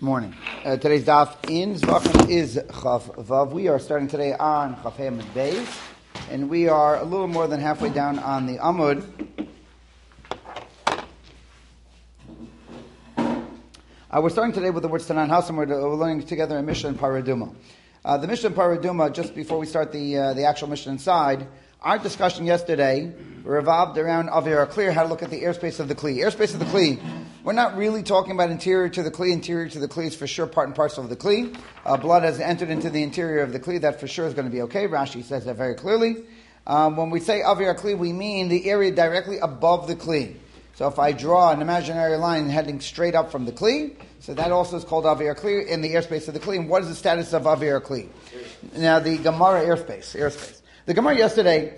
Morning. Today's daf in Zvachim is Chaf Vav. We are starting today on Chaf Hem and Beis, and we are a little more than halfway down on the Amud. We're starting today with the words Tanan Hasam. We're learning together a Mishnah in Paraduma. The Mishnah in Paraduma, just before we start the actual Mishnah inside, our discussion yesterday revolved around Avir Clear, how to look at the airspace of the Kli. Airspace of the Kli, we're not really talking about interior to the Kli. Interior to the Kli is for sure part and parcel of the Kli. Blood has entered into the interior of the Kli. That for sure is going to be okay. Rashi says that very clearly. When we say Avir Kli, we mean the area directly above the Kli. So if I draw an imaginary line heading straight up from the Kli, so that also is called Avir Kli in the airspace of the Kli. And what is the status of Avir Kli? Now the Gemara airspace. The Gemara yesterday.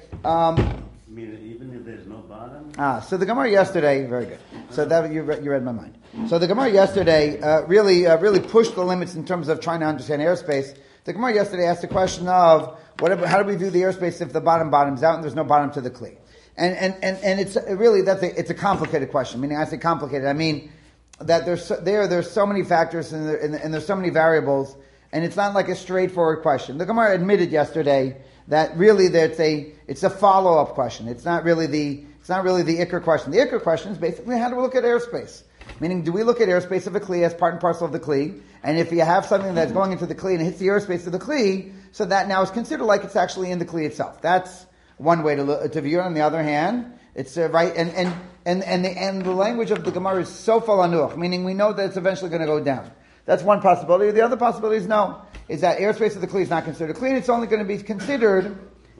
Even if there's no bottom. So the Gemara yesterday, very good. So that you read my mind. So the Gemara yesterday really pushed the limits in terms of trying to understand airspace. The Gemara yesterday asked the question of how do we view the airspace if the bottoms out and there's no bottom to the Kli? And it's really it's a complicated question. Meaning, I say complicated, I mean that there's so many factors and there's so many variables, and it's not like a straightforward question. The Gemara admitted yesterday that really it's a follow-up question. It's not really the Iker question. The Iker question is basically how do we look at airspace? Meaning, do we look at airspace of a Kli as part and parcel of the Kli? And if you have something that's going into the Kli and hits the airspace of the Kli, so that now is considered like it's actually in the Kli itself. That's one way to view it. On the other hand, it's right, and the language of the Gemara is so falanuch, meaning we know that it's eventually going to go down. That's one possibility. The other possibility is that airspace of the Kli is not considered a Kli, and it's only going to be considered,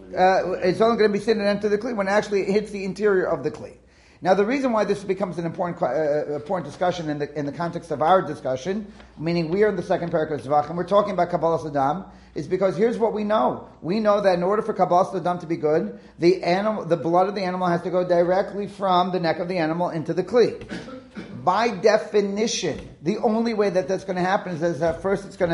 into the Kli when it actually hits the interior of the Kli. Now, the reason why this becomes an important discussion in the context of our discussion, meaning we are in the second parak of Zvachim, we're talking about Kabbalas Adam, is because here's what we know. We know that in order for Kabbalas Adam to be good, the blood of the animal has to go directly from the neck of the animal into the Kli. By definition, the only way that that's going to happen is that first it's going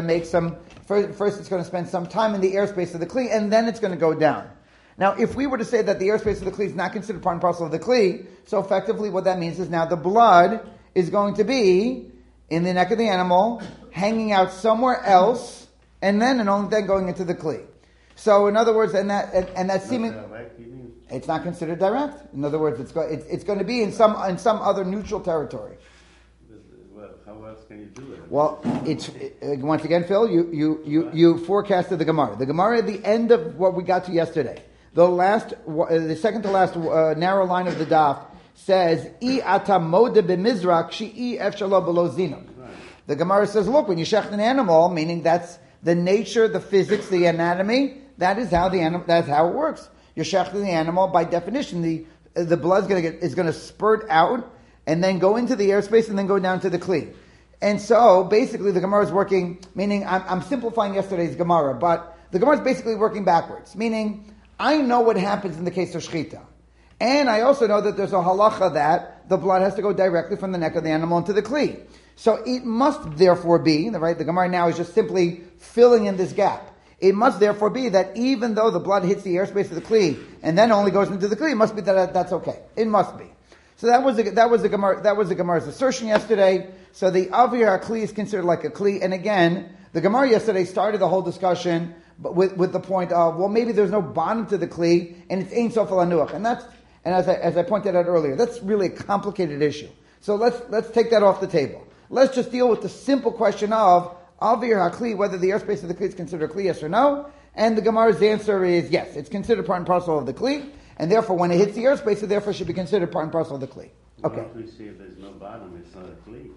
to spend some time in the airspace of the Kli, and then it's going to go down. Now, if we were to say that the airspace of the Kli is not considered part and parcel of the Kli, so effectively what that means is now the blood is going to be in the neck of the animal, hanging out somewhere else, and only then going into the Kli. So, in other words, and that seeming, it's not considered direct. In other words, it's going to be in some other neutral territory. Well, how else can you do it? Well, once again, Phil, you forecasted the Gemara. The Gemara at the end of what we got to yesterday, the second to last narrow line of the daf says, "I ata moda b'mizrak she'i efshalo below zinuk." The Gemara says, look, when you shecht an animal, meaning that's the nature, the physics, the anatomy, that's how it works. You're shechting the animal, by definition, the blood is going to spurt out and then go into the airspace and then go down to the Kli. And so, basically, the Gemara is working, meaning, I'm simplifying yesterday's Gemara, but the Gemara is basically working backwards, meaning, I know what happens in the case of Shechita. And I also know that there's a halacha that the blood has to go directly from the neck of the animal into the Kli. So it must therefore be, right, the Gemara now is just simply filling in this gap. It must therefore be that even though the blood hits the airspace of the Kli and then only goes into the Kli, it must be that's okay. It must be. So that was the Gemara's assertion yesterday. So the Avir Kli is considered like a Kli. And again, the Gemara yesterday started the whole discussion with the point of, well, maybe there's no bottom to the Kli and it's Ein Sof Alanuach. And as I pointed out earlier, that's really a complicated issue. So let's take that off the table. Let's just deal with the simple question of Avir HaKli, whether the airspace of the Kli is considered a Kli, yes or no. And the Gemara's answer is yes, it's considered part and parcel of the Kli, and therefore when it hits the airspace, it therefore should be considered part and parcel of the Kli. Okay. Once we see if there's no bottom, it's not a Kli.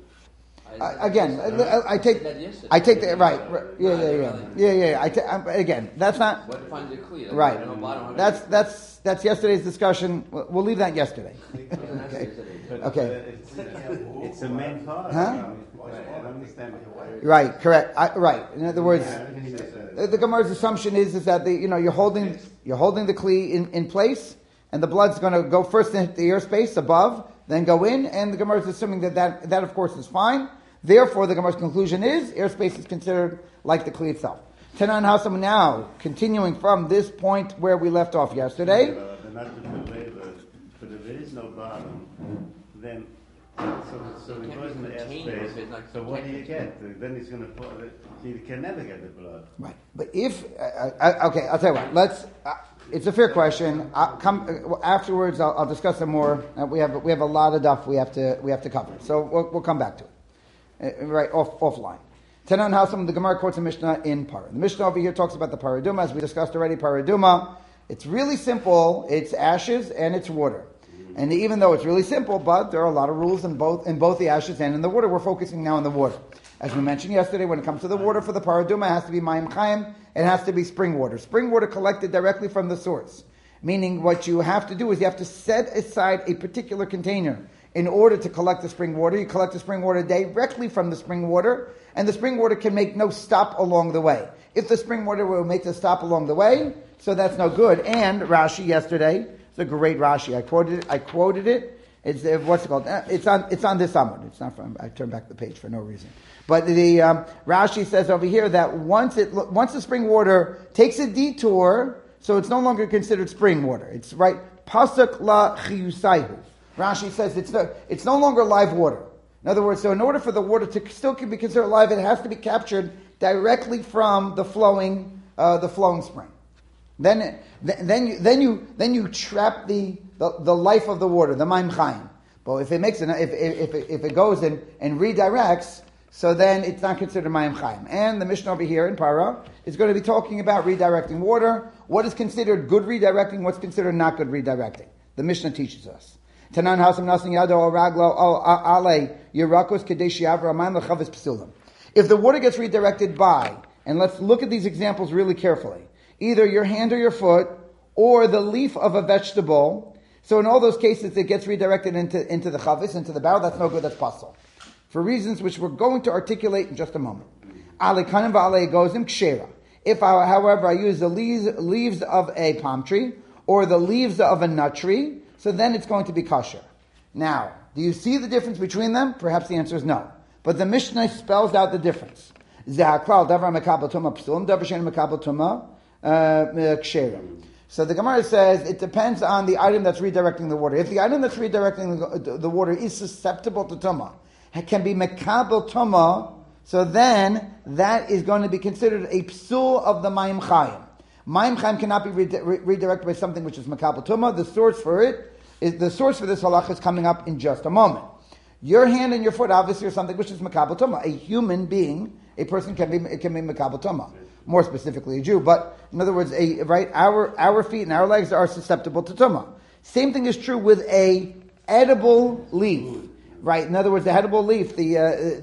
I take the right. Yeah. Again, that's not. What defines a Kli? Right. No bottom, that's yesterday's discussion. We'll leave that yesterday. Okay. It's a main part. Huh? I don't understand. Right. Correct. Right. In other words, the Gemara's assumption is that you're holding the Kli in place, and the blood's going to go first and hit the airspace above, then go in, and the Gemara is assuming that of course is fine. Therefore, the Gemara's conclusion is airspace is considered like the Kli itself. Tanan Hasam, now continuing from this point where we left off yesterday. But if there is no bottom, then so So it goes in the airspace. So what do you get? Then he's going to fall. You can never get the blood. Right. But if okay, I'll tell you what. Let's. It's a fair question. Afterwards. I'll discuss some more. We have a lot of stuff we have to cover. So we'll come back to it. Right offline. Tanan Hasam, the Gemara quotes a Mishnah in Parah. The Mishnah over here talks about the paraduma, as we discussed already. Paraduma. It's really simple. It's ashes and it's water. And even though it's really simple, but there are a lot of rules in both the ashes and in the water. We're focusing now on the water. As we mentioned yesterday, when it comes to the water for the paraduma, it has to be mayim chaim. It has to be spring water. Spring water collected directly from the source. Meaning what you have to do is you have to set aside a particular container in order to collect the spring water. You collect the spring water directly from the spring water, and the spring water can make no stop along the way. If the spring water will make the stop along the way, so that's no good. And Rashi yesterday, it's a great Rashi. I quoted it. It's what's it called? It's on this Amud. It's not from. I turned back the page for no reason. But the Rashi says over here that once the spring water takes a detour, so it's no longer considered spring water. It's right pasuk la chiyusayhu. Rashi says it's no longer live water. In other words, so in order for the water to still be considered live, it has to be captured directly from the flowing spring. Then you trap the life of the water, the mayim chaim. But if it goes and redirects, so then it's not considered mayim chaim. And the Mishnah over here in Parah is going to be talking about redirecting water. What is considered good redirecting? What's considered not good redirecting? The Mishnah teaches us. Tanan hasam nasin yado al raglo al ale yirakos kadesh yavra mayim lechavis psulim. If the water gets redirected by, and let's look at these examples really carefully, either your hand or your foot, or the leaf of a vegetable. So in all those cases, it gets redirected into the chavis, into the barrel. That's no good, that's possible. For reasons which we're going to articulate in just a moment. If, however, I use the leaves of a palm tree, or the leaves of a nut tree, so then it's going to be kosher. Now, do you see the difference between them? Perhaps the answer is no. But the Mishnah spells out the difference. So the Gemara says it depends on the item that's redirecting the water. If the item that's redirecting the water is susceptible to tumah, it can be mekabel tumah, so then that is going to be considered a psul of the mayim chayim. Mayim chayim cannot be redirected by something which is mekabel tumah. The source for this halach is coming up in just a moment. Your hand and your foot obviously are something which is mekabel tumah. A human being, a person can be mekabel tumah. More specifically a Jew, but in other words, our feet and our legs are susceptible to tumah. Same thing is true with a edible leaf, right? In other words, the edible leaf, the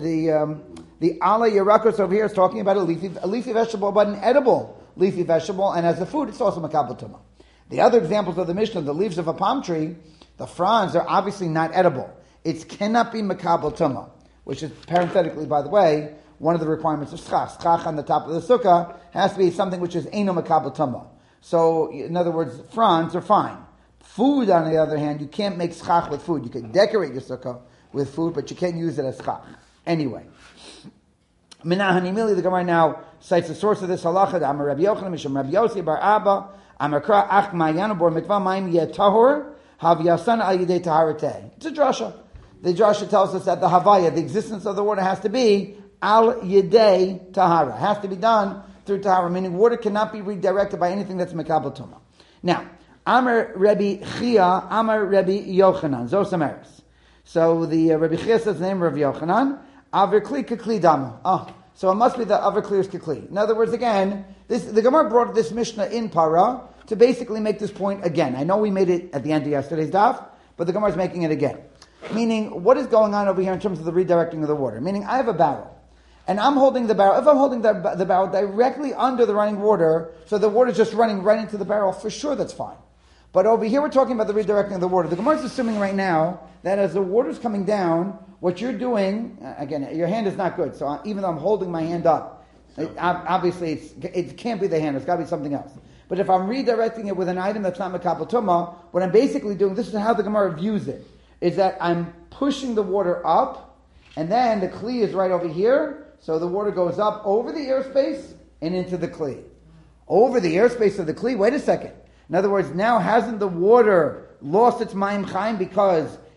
ala yarakos over here is talking about a leafy vegetable, but an edible leafy vegetable, and as a food, it's also makabel tumah. The other examples of the Mishnah, the leaves of a palm tree, the fronds are obviously not edible. It cannot be makabel tumah, which is parenthetically, by the way, one of the requirements of schach. Schach on the top of the sukkah has to be something which is eino makabel tumah. So, in other words, fronds are fine. Food, on the other hand, you can't make schach with food. You can decorate your sukkah with food, but you can't use it as schach. Anyway. Minahanimili, the Gemara now cites the source of this halacha, Amar Rabbi Yochanan, Misham Rabbi Yossi bar Abba, Amar Kra Ach Ma'yanu Bor Mikvah Ma'im Yeh Tahor, Hav Yasan Al Yidei Taharateh. It's a drasha. The drasha tells us that the Havaya, the existence of the water, has to be Al Yedei Tahara. Has to be done through Tahara, meaning water cannot be redirected by anything that's Mekabel Tumah. Now, Amar Rabbi Chia, Amar Rabbi Yochanan, Zosamaris. So the Rabbi Chia says the name of Rabbi Yochanan, Aver Kli Kekli Dama. So it must be the Aver Kli is Kekli. In other words, again, the Gemara brought this Mishnah in Parah to basically make this point again. I know we made it at the end of yesterday's daf, but the Gemara is making it again. Meaning, what is going on over here in terms of the redirecting of the water? Meaning, I have a barrel. And I'm holding the barrel. If I'm holding the barrel directly under the running water, so the water is just running right into the barrel, for sure that's fine. But over here we're talking about the redirecting of the water. The Gemara is assuming right now that as the water is coming down, what you're doing, again, your hand is not good. So even though I'm holding my hand up, obviously it can't be the hand. It's got to be something else. But if I'm redirecting it with an item that's not Mekabel Tumah, what I'm basically doing, this is how the Gemara views it, is that I'm pushing the water up, and then the Kli is right over here. So the water goes up over the airspace and into the Kli. Over the airspace of the Kli, wait a second. In other words, now hasn't the water lost its Mayim Chaim because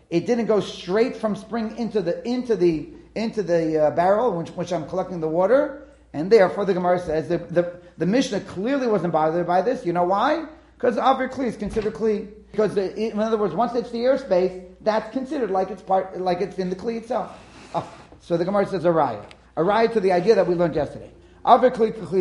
it didn't go straight from spring into the barrel, which I'm collecting the water, and therefore the Gemara says the Mishnah clearly wasn't bothered by this. You know why? Because Avir Kli is considered Kli. Because in other words, once it's the airspace, that's considered like it's in the Kli itself. So the Gemara says a raya to the idea that we learned yesterday. Now the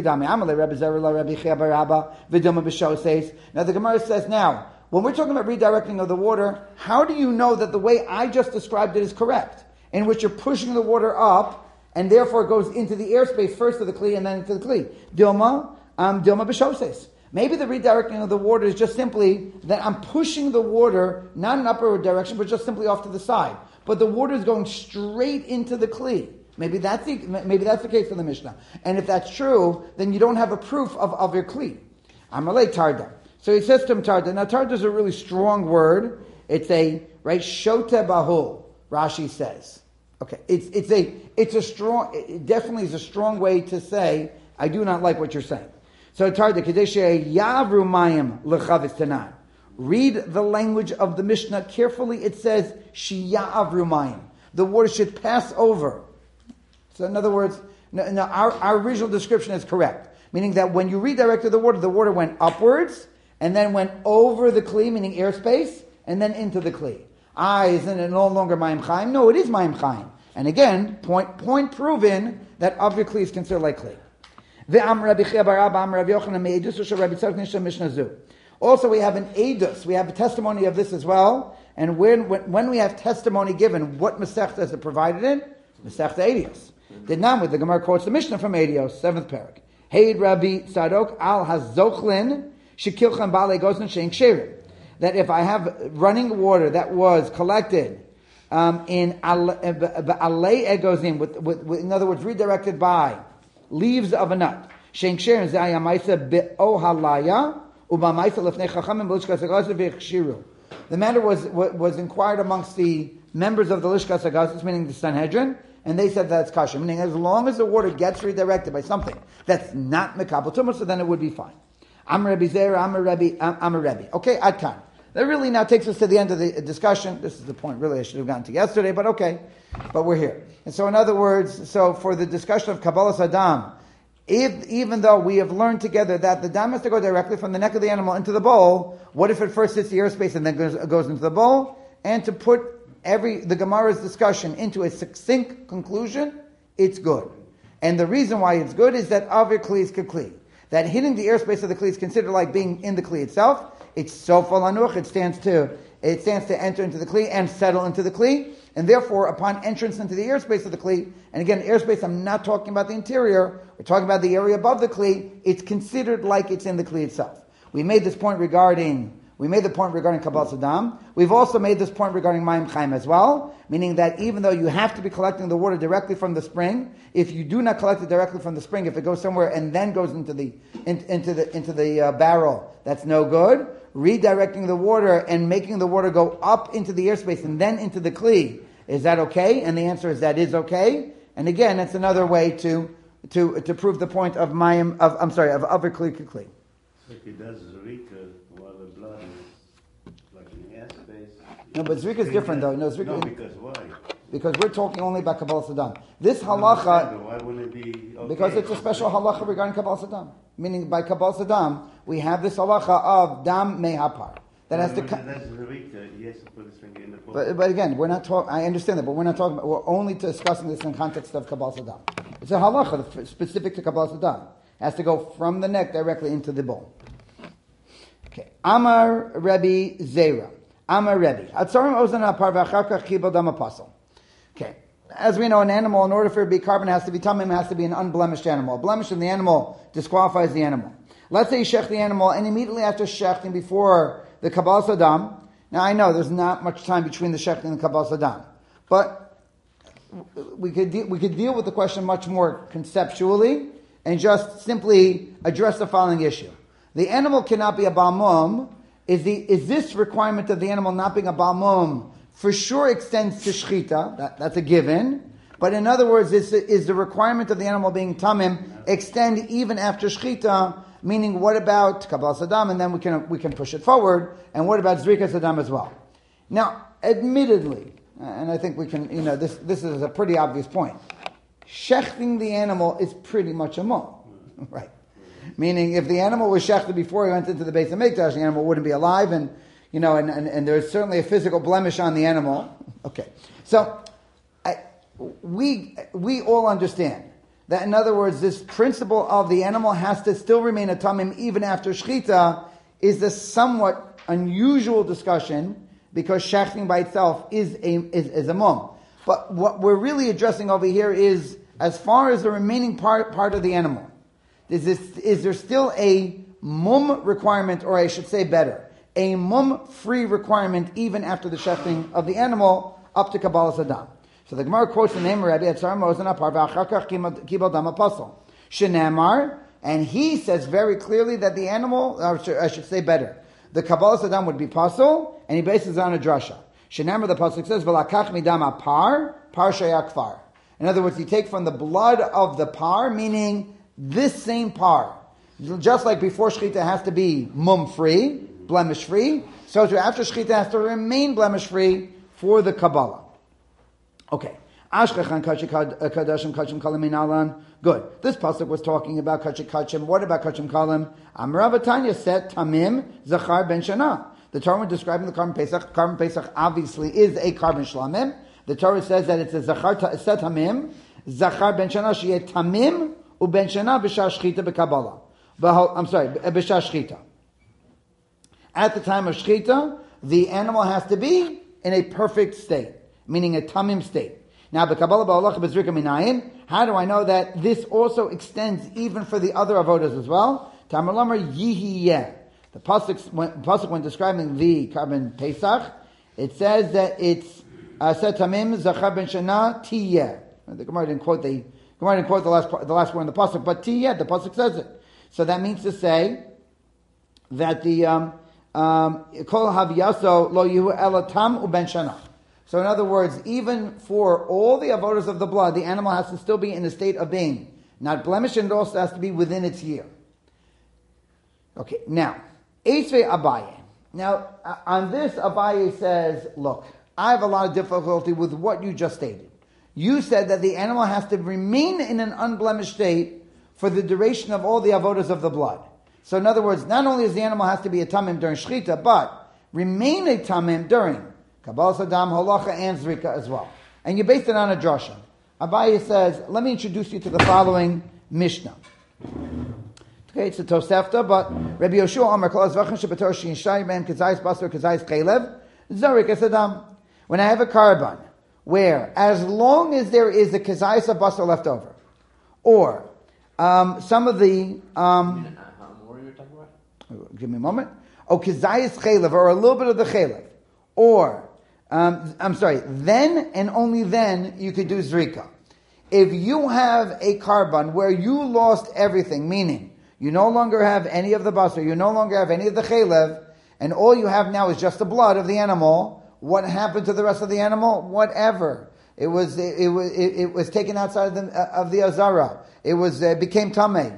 Gemara says now, when we're talking about redirecting of the water, how do you know that the way I just described it is correct? In which you're pushing the water up, and therefore it goes into the airspace first of the Kli and then into the Kli. Dilma b'shoses. Maybe the redirecting of the water is just simply that I'm pushing the water, not in upward direction, but just simply off to the side. But the water is going straight into the Kli. Maybe that's the case for the Mishnah. And if that's true, then you don't have a proof of your Kli. Amalei Tarda. So he says to him Tarda. Now Tarda is a really strong word. It's a, right, Shote Bahul, Rashi says. Okay, it definitely is a strong way to say, I do not like what you're saying. So Tarda, Kadeshe Yavru Mayim Lechavis Tanan. Read the language of the Mishnah carefully. It says, Shiyavru Mayim. The water should pass over. So in other words, our original description is correct. Meaning that when you redirected the water went upwards, and then went over the Kli, meaning airspace, and then into the Kli. Isn't it no longer Mayim Chaim? No, it is Mayim Chaim. And again, point proven that Avir Kli is considered like Kli. Also, we have an edus. We have a testimony of this as well. And when we have testimony given, what Masechta is it provided in? Masechta Edios. Did not with the Gemara quotes the Mishnah from Edios, 7th parak. Heid Rabbi Tzadok al hazochlin shekilchan bale gozn shein ksherim. That if I have running water that was collected in alei egozim, with in other words, redirected by leaves of a nut, shein ksherim zayah ma'isa be'ohalaya uba ma'isa lefnei chachamim b'lishkas hagazim v'chshiru. The matter was inquired amongst the members of the Lishkas Hagazim, meaning the Sanhedrin, and they said that's kasha, meaning as long as the water gets redirected by something that's not mekabel tumah, so then it would be fine. Amar Rabbi Zera, Amar Rabbi. Okay, Adkan. That really now takes us to the end of the discussion. This is the point really I should have gotten to yesterday, but okay. But we're here. And so in other words, so for the discussion of Kabbalas Adam, even though we have learned together that the dam has to go directly from the neck of the animal into the bowl, what if it first hits the airspace and then goes into the bowl? And to put the Gemara's discussion into a succinct conclusion, it's good. And the reason why it's good is that Avir Kli is Kli. That hitting the airspace of the Kli is considered like being in the Kli itself. It's Sofal Anuch, it stands to enter into the Kli and settle into the Kli. And therefore, upon entrance into the airspace of the Kli, and again, airspace, I'm not talking about the interior, we're talking about the area above the Kli, it's considered like it's in the Kli itself. We made the point regarding Kabbalas Adam. We've also made this point regarding Mayim Chaim as well, meaning that even though you have to be collecting the water directly from the spring, if you do not collect it directly from the spring, if it goes somewhere and then goes into the barrel, that's no good. Redirecting the water and making the water go up into the airspace and then into the Kli, is that okay? And the answer is that is okay. And again, it's another way to prove the point of Mayim of Avir Kli Kli. So if he does Zrika while the blood is like in the airspace. No, but Zrika is different though. No, because why? Because we're talking only about Kabbalas Adam. This halacha, why wouldn't it be okay? Because it's a special halacha regarding Kabbalas Adam. Meaning by Kabbalas Adam, we have this halacha of dam mehapar. That has to come. But again, we're not talking. I understand that, but we're not talking about. We're only discussing this in the context of Kabbalas Adam. It's a halacha specific to Kabbalas Adam. It has to go from the neck directly into the bowl. Okay. Amar Rabbi Zera. Amar Rabbi. Atzarim ozen hapar v'acharkach kibel dam apostle. Okay. As we know, an animal, in order for it to be carbon, has to be tamim, has to be an unblemished animal. A blemish in the animal disqualifies the animal. Let's say you shech the animal, and immediately after shechting, before the Kabbalas Adam, now I know there's not much time between the shechting and the Kabbalas Adam, but we could deal with the question much more conceptually, and just simply address the following issue. The animal cannot be a balmum. Is this requirement of the animal not being a balmum for sure extends to shchita? That's a given. But in other words, is the requirement of the animal being tamim extend even after shchita? Meaning, what about Kabbalas Adam? And then we can push it forward. And what about Zrikas Adam as well? Now, admittedly, and I think we can, this is a pretty obvious point. Shechting the animal is pretty much a mum, right? Meaning, if the animal was shechted before he went into the Beis HaMikdash, the animal wouldn't be alive, and there's certainly a physical blemish on the animal. Okay, so we all understand that, in other words, this principle of the animal has to still remain a tamim even after shechita is a somewhat unusual discussion, because shechting by itself is a mum. But what we're really addressing over here is, as far as the remaining part of the animal, is there still a mum requirement, or I should say better, a mum-free requirement even after the shechting of the animal up to Kabbalas Adam? So the Gemara quotes the name of Rabbi Etzar Mosen Apar v'achakach kibal dam apostle. Shenamar, and he says very clearly that the animal, or I should say better, the Kabbalas Adam would be pasul, and he bases it on a drasha. Shenamar, the pasuk says, v'lakach midam apar, par shayakfar. In other words, you take from the blood of the par, meaning this same par. Just like before shechita has to be mum-free, blemish-free, so too after shechita has to remain blemish-free for the Kabbalah. Okay. Ashkechan kachim kadashim kachim kalim inalan. Good. This pasuk was talking about kachim. What about kachim kalim? Amrav Tanya said tamim zachar ben shana. The Torah when describing the Karban Pesach. Karban Pesach obviously is a Karban Shlamim. The Torah says that it's a zachar set tamim zachar ben shana sheyeh tamim uben shana b'shah shchita b'kabbalah. B'shah shchita. At the time of shchita, the animal has to be in a perfect state, meaning a tamim state. Now, b'kabbalah ba'olach b'zrika minayin. How do I know that this also extends even for the other avodas as well? Tamar lamar yihiyeh. The pasuk when describing the Karban Pesach, it says that it's set tamim zachar ben shana tiyeh. The Gemara didn't quote the last word in the pasuk, but tiyeh, the pasuk says it. So that means to say that the kol haviyaso lo yihu elatam uben shana. So in other words, even for all the avodas of the blood, the animal has to still be in a state of being not blemished, and it also has to be within its year. Okay, now, Eisvei Abaye. Now, on this, Abaye says, look, I have a lot of difficulty with what you just stated. You said that the animal has to remain in an unblemished state for the duration of all the avodas of the blood. So in other words, not only does the animal have to be a tamim during shechita, but remain a tamim during Kabbalas Adam, halacha, and zrika as well. And you based it on a drasha. Abaye says, let me introduce you to the following Mishnah. Okay, it's a Tosefta, but Rabbi Yoshua Amar Kol Azvachim Shebetor Shinshai Ben Kazayis Basar Kazayis Chalev Zorik Es Adam. When I have a karban, where as long as there is a Kazayis of Basar left over, or some of the what are you talking about? Give me a moment. Kazayis Chalev, or a little bit of the Chalev, or then and only then you could do Zrika. If you have a karban where you lost everything, meaning you no longer have any of the basar, you no longer have any of the chalev, and all you have now is just the blood of the animal, what happened to the rest of the animal? Whatever. It was taken outside of the azara. It became tameh.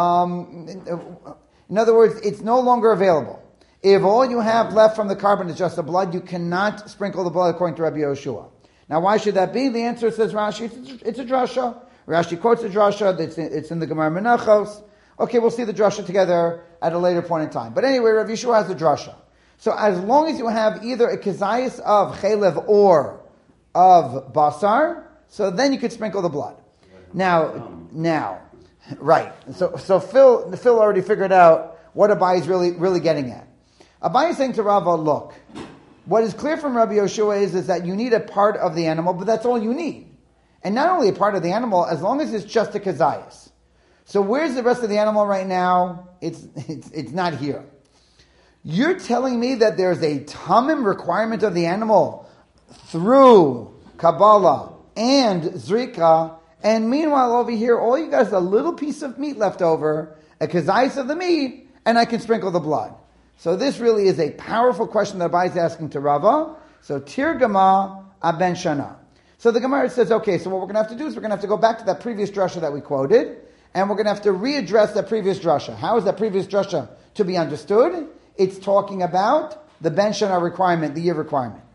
In other words, it's no longer available. If all you have left from the karban is just the blood, you cannot sprinkle the blood according to Rabbi Yoshua. Now, why should that be? The answer says Rashi, it's a drasha. Rashi quotes a drasha, it's in the Gemara Menachos. Okay, we'll see the drasha together at a later point in time. But anyway, Rabbi Yeshua has a drasha. So as long as you have either a kazayis of chalev or of basar, so then you could sprinkle the blood. Now, right. So Phil already figured out what Abaye is really getting at. Abaye is saying to Rava, look, what is clear from Rabbi Yoshua is that you need a part of the animal, but that's all you need. And not only a part of the animal, as long as it's just a kazayis. So where's the rest of the animal right now? It's not here. You're telling me that there's a tamim requirement of the animal through Kabbalah and Zrika, and meanwhile over here, all you got is a little piece of meat left over, a kazayis of the meat, and I can sprinkle the blood. So this really is a powerful question that Abaye is asking to Rava. So Tirgama Aben Shana. So the Gemara says, okay, so what we're going to have to do is we're going to have to go back to that previous drasha that we quoted, and we're going to have to readdress that previous drasha. How is that previous drasha to be understood? It's talking about the Ben Shana requirement, the year requirement.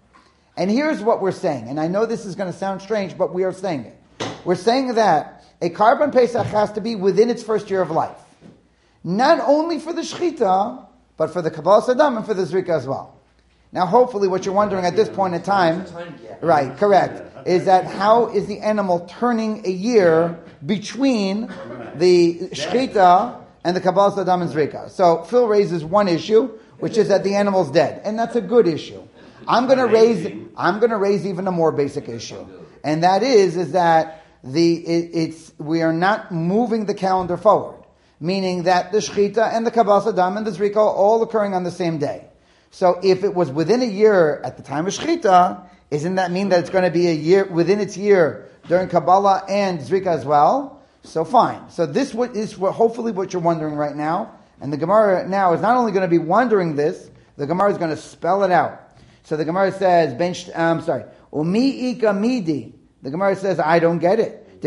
And here's what we're saying, and I know this is going to sound strange, but we are saying it. We're saying that a Karban Pesach has to be within its first year of life. Not only for the Shechita, but for the Kabbalah Sadam and for the Zrika as well. Now, hopefully what you're wondering at this point in time, right, correct, is that how is the animal turning a year between the Shechita and the Kabbalah Sadam and Zrika? So Phil raises one issue, which is that the animal's dead, and that's a good issue. I'm going to raise even a more basic issue, and that is that we are not moving the calendar forward, meaning that the Shechita and the Kabbalah Sadam and the Zrika are all occurring on the same day. So if it was within a year at the time of Shechita, isn't that mean that it's going to be a year within its year during Kabbalah and Zrika as well? So fine. So this is hopefully what you're wondering right now, and the Gemara now is not only going to be wondering this, the Gemara is going to spell it out. So the Gemara says, Umi ika midi. The Gemara says, I don't get it.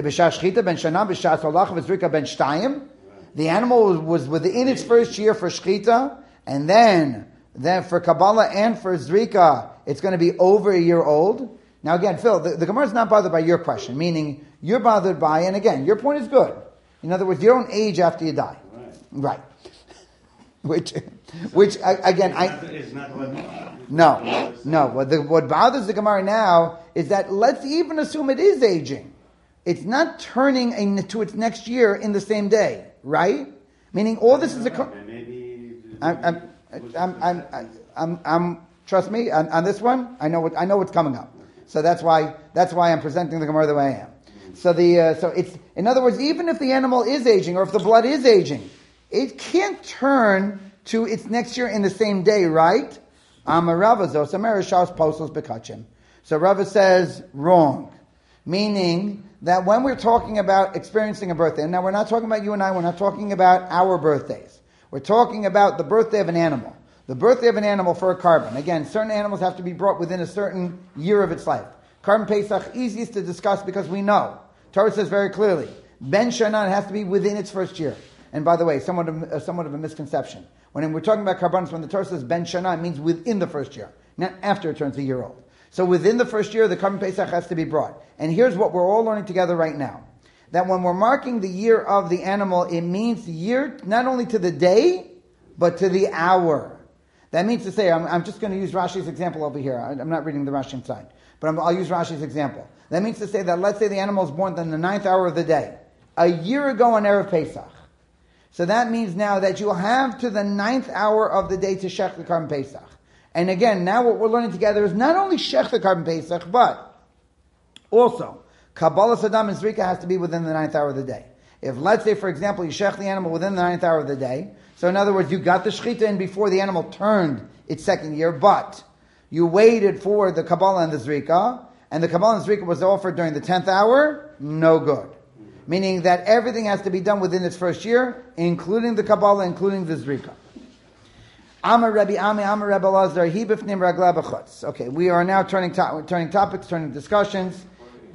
The animal was within its first year for Shechita, and then for Kabbalah and for Zrika, it's going to be over a year old. Now again, Phil, the Gemara is not bothered by your question, meaning you're bothered by, and again, your point is good. In other words, you don't age after you die. Right. Which again, No. What bothers the Gemara now is that let's even assume it is aging. It's not turning to its next year in the same day, right? Meaning all this is trust me on this one. I know what's coming up. So that's why I'm presenting the Gemara the way I am. So it's in other words, even if the animal is aging or if the blood is aging, it can't turn to its next year in the same day, right? So Rava says wrong, meaning that when we're talking about experiencing a birthday, and now we're not talking about you and I, we're not talking about our birthdays. We're talking about the birthday of an animal. The birthday of an animal for a Karban. Again, certain animals have to be brought within a certain year of its life. Karban Pesach, easiest to discuss because we know. Torah says very clearly, Ben Shana has to be within its first year. And by the way, somewhat of a misconception. When we're talking about Karbanos, when the Torah says Ben Shana, it means within the first year, not after it turns a year old. So within the first year, the Karban Pesach has to be brought. And here's what we're all learning together right now. That when we're marking the year of the animal, it means the year not only to the day, but to the hour. That means to say, I'm just going to use Rashi's example over here. I'm not reading the Rashi inside, but I'll use Rashi's example. That means to say that let's say the animal is born in the 9th hour of the day, a year ago on Erev Pesach. So that means now that you'll have to the 9th hour of the day to shech the Karban Pesach. And again, now what we're learning together is not only shech the Karban Pesach, but also Kabbalah Sadam and Zrika has to be within the 9th hour of the day. If, let's say, for example, you shech the animal within the 9th hour of the day, so in other words, you got the shechita in before the animal turned its second year, but you waited for the Kabbalah and the Zrika, and the Kabbalah and Zrika was offered during the 10th hour, no good. Meaning that everything has to be done within its first year, including the Kabbalah, including the Zrika. Amar Rabbi Ami, Amar Rabbi Lazar, Hi b'fnim ragla b'chutz. Okay, we are now turning topics, turning discussions.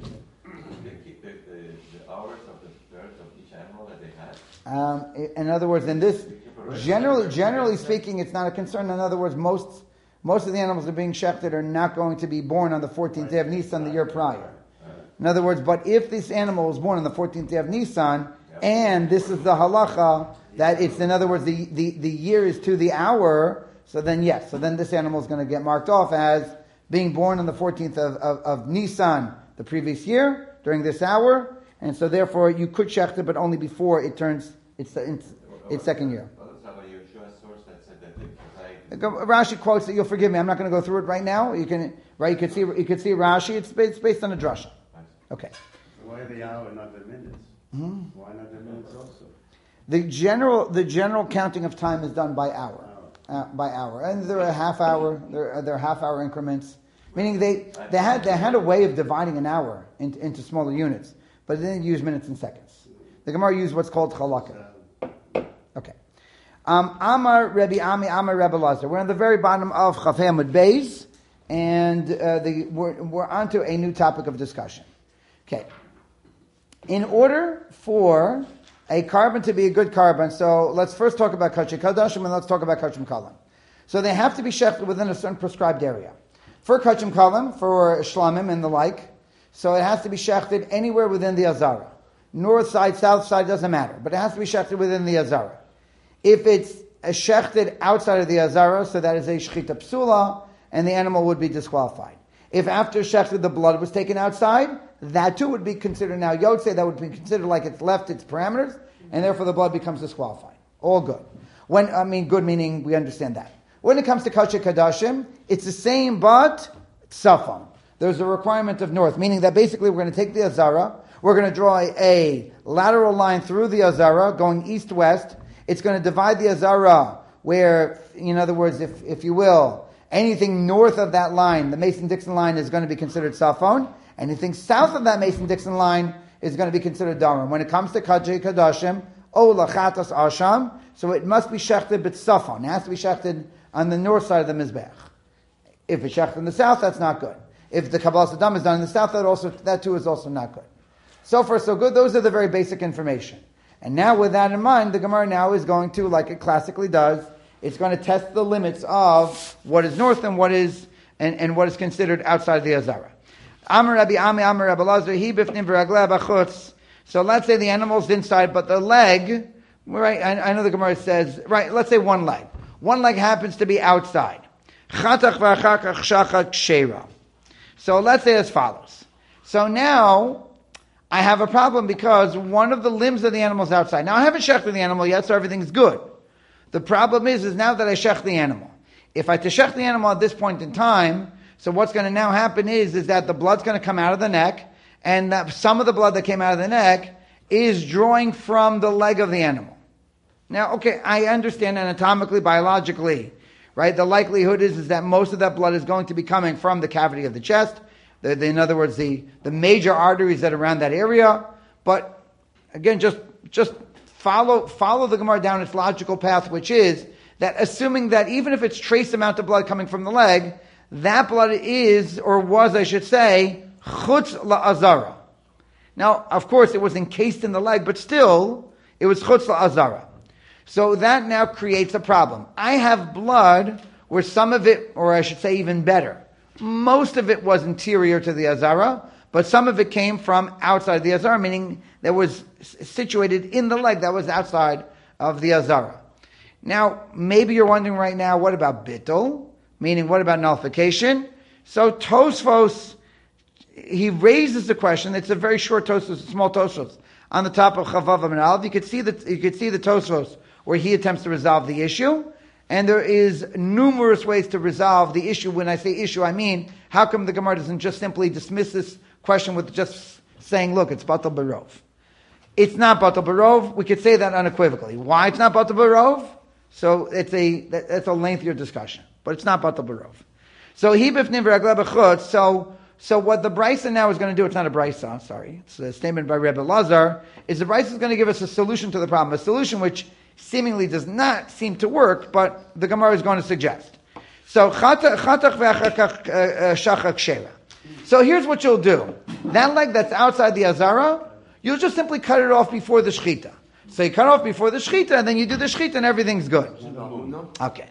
They keep the hours of the birth of each animal that they had? In other words, in this, generally speaking, it's not a concern. In other words, most of the animals that are being shechted are not going to be born on the 14th day of Nisan the year prior. In other words, but if this animal was born on the 14th day of Nisan, and this is the halacha, that it's, in other words, the year is to the hour, so then yes, so then this animal is going to get marked off as being born on the 14th of Nisan the previous year, during this hour, and so therefore you could shecht it, but only before it turns its second year. Rashi quotes it. You'll forgive me. I'm not going to go through it right now. You could see Rashi. It's based on a drasha. Okay. So why the hour, not the minutes? Why not the minutes also? The general counting of time is done by hour, and there are half hour. There are half hour increments, meaning they had a way of dividing an hour into smaller units, but they didn't use minutes and seconds. The Gemara used what's called chalaka. Okay. Amar Rabbi Ami, Amar Rabbi Lazar. We're on the very bottom of Chaf Hamud Beis, and we're onto a new topic of discussion. Okay. In order for a Karban to be a good Karban, so let's first talk about Kachim Kadashim and let's talk about Kachim Kalam. So they have to be shechted within a certain prescribed area. For kachim kalim, for shlamim and the like, so it has to be shechted anywhere within the azara. North side, south side, doesn't matter, but it has to be shechted within the azara. If it's shechted outside of the azara, so that is a shechita psula, and the animal would be disqualified. If after shechted the blood was taken outside, that too would be considered now yotze, that would be considered like it's left its parameters, and therefore the blood becomes disqualified. All good. Good meaning we understand that. When it comes to Kacheh Kadashim, it's the same, but Safon. There's a requirement of north, meaning that basically we're going to take the Azara, we're going to draw a lateral line through the Azara, going east-west. It's going to divide the Azara where, in other words, if you will, anything north of that line, the Mason-Dixon line, is going to be considered Safon. Anything south of that Mason-Dixon line is going to be considered Darim. When it comes to Kacheh Kadashim, O Lachatas Asham, so it must be shechted b'tzafon. It has to be shechted on the north side of the Mizbech. If it's shechted in the south, that's not good. If the Kabbalas Hadam is done in the south, that too is also not good. So far, so good. Those are the very basic information. And now with that in mind, the Gemara now is going to, like it classically does, it's going to test the limits of what is north and what is considered outside the Azara. Amar Rabbi Ami, Amar Rabbi Lazar, Hi b'fnim v'ragleh b'chutz. So let's say the animal's inside, but the leg, right, I know the Gemara says, right, let's say one leg. One leg happens to be outside. Chatach v'achakach shachat kshera. So let's say as follows. So now, I have a problem because one of the limbs of the animal is outside. Now I haven't shechted the animal yet, so everything's good. The problem is now that I shech the animal. If I teshech the animal at this point in time, so what's going to now happen is that the blood's going to come out of the neck, and that some of the blood that came out of the neck is drawing from the leg of the animal. Now, okay, I understand anatomically, biologically, right? The likelihood is that most of that blood is going to be coming from the cavity of the chest. In other words, the major arteries that are around that area. But again, just follow the Gemara down its logical path, which is that assuming that even if it's trace amount of blood coming from the leg, that blood is, or was, I should say, chutz la'azara. Now, of course, it was encased in the leg, but still, it was chutz la'azara. So that now creates a problem. I have blood where some of it, or I should say even better, most of it was interior to the azara, but some of it came from outside the azara, meaning that was situated in the leg that was outside of the azara. Now, maybe you're wondering right now, what about bittul? Meaning, what about nullification? So Tosfos, he raises the question. It's a very short Tosfos, a small Tosfos, on the top of Chavav and Aleph. You could see the Tosfos where he attempts to resolve the issue. And there is numerous ways to resolve the issue. When I say issue, I mean, how come the Gemara doesn't just simply dismiss this question with just saying, look, it's Batal Barov. It's not Batal Barov. We could say that unequivocally. Why it's not Batal Barov? So that's a lengthier discussion. But it's not Batal Barov. So he b'fnim v'ragleh b'chutz. So what the Brisa now is going to do, it's not a Brisa, sorry, it's a statement by Rebbe Lazar, is the Brisa is going to give us a solution to the problem, a solution which seemingly does not seem to work, but the Gemara is going to suggest. So chatach v'achakach shachak shera. So here's what you'll do. That leg that's outside the Azara, you'll just simply cut it off before the Shechita. So you cut off before the Shechita, and then you do the Shechita, and everything's good. Okay.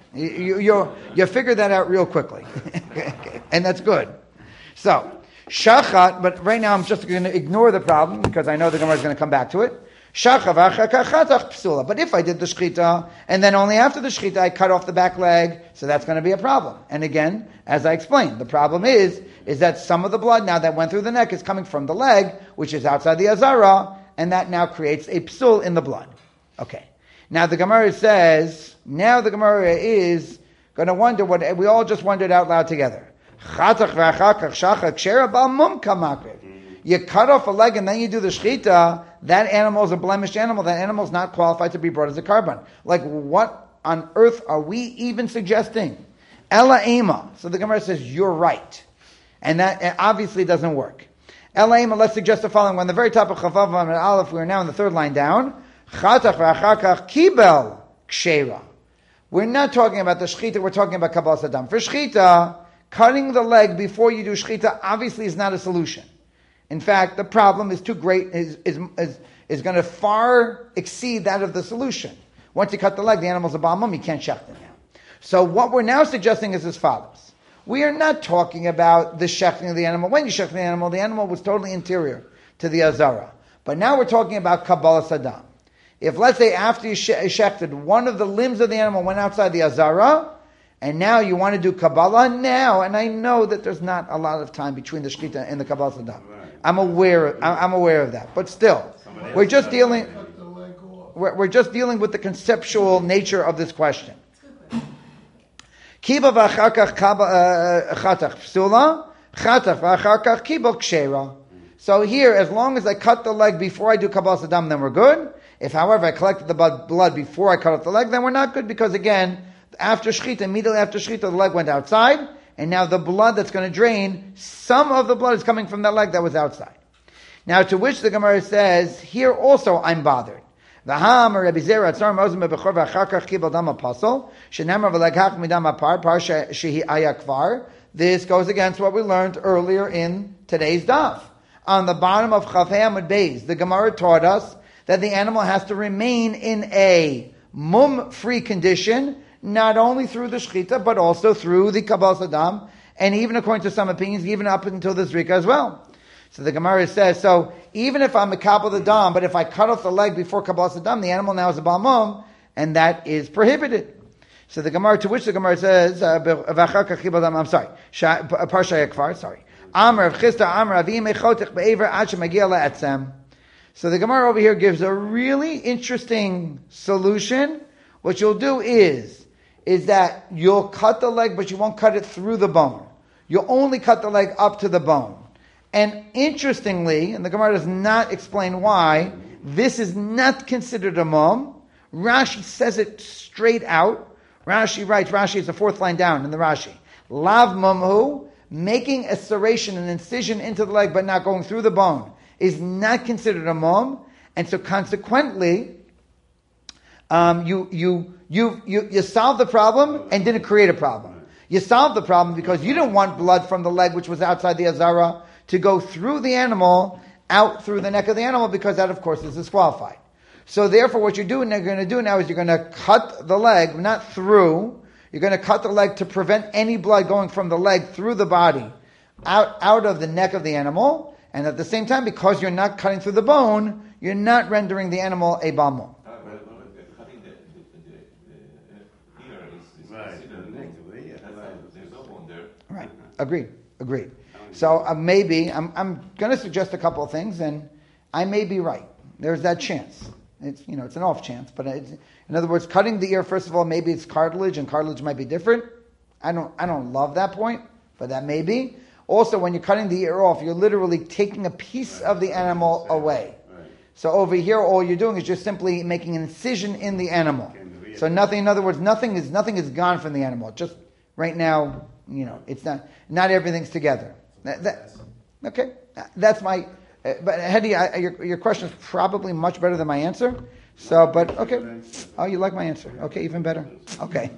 You figured that out real quickly. Okay. And that's good. So, shachat, but right now I'm just going to ignore the problem, because I know the Gemara is going to come back to it. Shachat v'achakachatach psula. But if I did the Shechita, and then only after the Shechita I cut off the back leg, so that's going to be a problem. And again, as I explained, the problem is that some of the blood now that went through the neck is coming from the leg, which is outside the Azara, and that now creates a psul in the blood. Okay. Now the Gemara is going to wonder what we all just wondered out loud together. You cut off a leg and then you do the shechita, that animal is a blemished animal. That animal is not qualified to be brought as a carbon. Like, what on earth are we even suggesting? Ela ema. So the Gemara says, you're right. And that obviously doesn't work. Ela ema, let's suggest the following. On the very top of Chavav and Aleph, we are now in the third line down. Chatach v'achakach kibel kshera. We're not talking about the shechita, we're talking about Kabbalas Hadam. For shechita, cutting the leg before you do shechita obviously is not a solution. In fact, the problem is too great, is going to far exceed that of the solution. Once you cut the leg, the animal's a balmum, you can't shecht it now. So what we're now suggesting is as follows. we are not talking about the shechting of the animal. When you shech the animal was totally interior to the azara. But now we're talking about Kabbalah Saddam. If, let's say, after you shechted, one of the limbs of the animal went outside the azara, and now you want to do Kabbalah now, and I know that there's not a lot of time between the Shechita and the Kabbalah Saddam. Right. I'm aware of that. But still, we're just dealing with the conceptual nature of this question. Kiba v'achar kach chatach psula, chatach v'achar kach kiba kshera. So here, as long as I cut the leg before I do Kabbalah Saddam, then we're good. If, however, I collected the blood before I cut off the leg, then we're not good, because again, immediately after Shechita, the leg went outside, and now the blood that's going to drain, some of the blood is coming from that leg that was outside. Now, to which the Gemara says, here also I'm bothered. This goes against what we learned earlier in today's daf. On the bottom of Chaf Hamud Beis, the Gemara taught us that the animal has to remain in a mum-free condition, not only through the Shechita, but also through the Kabbalah Saddam, and even according to some opinions, even up until the Zrika as well. So the Gemara says, so even if I'm a Kabbalah the Dam, but if I cut off the leg before Kabbalah Saddam, the animal now is a Baal Mum, and that is prohibited. So the Gemara, to which the Gemara says, I'm sorry, Parsha Yakvar, sorry. Amr Chista Amr Avim Echotich Be'ever Ad Shemagia La'atzem. So the Gemara over here gives a really interesting solution. What you'll do is that you'll cut the leg, but you won't cut it through the bone. You'll only cut the leg up to the bone. And interestingly, and the Gemara does not explain why, this is not considered a mum. Rashi says it straight out. Rashi is the fourth line down in the Rashi. Lav mumhu, making a serration, an incision into the leg, but not going through the bone, is not considered a mum. And so consequently, you solve the problem and didn't create a problem. You solved the problem because you didn't want blood from the leg, which was outside the azara, to go through the animal, out through the neck of the animal, because that, of course, is disqualified. So therefore, what you're going to do now is you're going to cut the leg, not through. You're going to cut the leg to prevent any blood going from the leg through the body, out of the neck of the animal. And at the same time, because you're not cutting through the bone, you're not rendering the animal a Baal Mum. Cutting the ear is there's no bone there. Right. Agreed. So maybe, I'm going to suggest a couple of things, and I may be right. There's that chance. It's an off chance, but in other words, cutting the ear, first of all, maybe it's cartilage, and cartilage might be different. I don't love that point, but that may be. Also, when you're cutting the ear off, you're literally taking a piece of the animal away. So over here, all you're doing is just simply making an incision in the animal. So nothing, in other words, nothing is gone from the animal. Just right now, it's not everything's together. Okay, that's my. But Hedy, your question is probably much better than my answer. So, but okay. Oh, you like my answer? Okay, even better. Okay.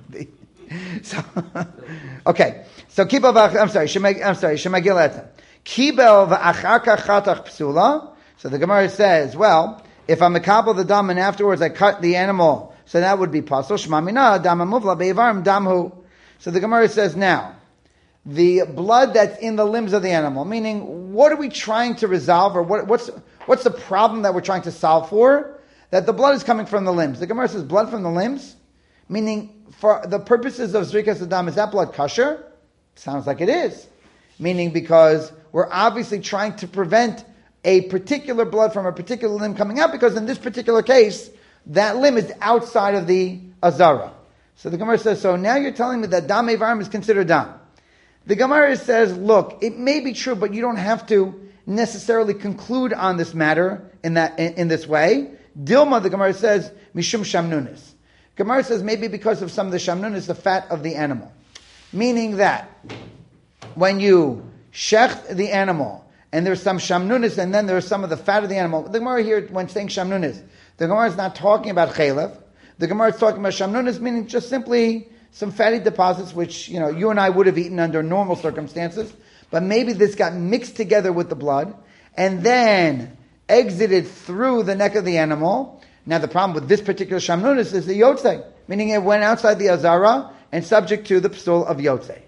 So, okay. So kibel. Shemagil etzem. Kibel v'achar kach chatach psula. So the Gemara says, well, if I'm mekabel the dam and afterwards I cut the animal, so that would be pasul. Shmamina dam amuvla beivarim damhu. So the Gemara says now, the blood that's in the limbs of the animal, meaning what are we trying to resolve, or what's the problem that we're trying to solve for? That the blood is coming from the limbs. The Gemara says blood from the limbs, meaning for the purposes of Zrikas Adam, is that blood kosher? Sounds like it is. Meaning because we're obviously trying to prevent a particular blood from a particular limb coming out, because in this particular case, that limb is outside of the azara. So the Gemara says, so now you're telling me that dam evarim is considered dam. The Gemara says, look, it may be true, but you don't have to necessarily conclude on this matter in this way. Dilma, the Gemara says, mishum shamnunis. Gemara says maybe because of some of the shamnunis, the fat of the animal. Meaning that when you shecht the animal, and there's some shamnunis, and then there's some of the fat of the animal. The Gemara here, when saying shamnunis, the Gemara is not talking about chaylev. The Gemara is talking about shamnunis, meaning just simply some fatty deposits, which, you and I would have eaten under normal circumstances, but maybe this got mixed together with the blood, and then exited through the neck of the animal. Now the problem with this particular shamnunis is the yotzei, meaning it went outside the azara, and subject to the psul of yotzei.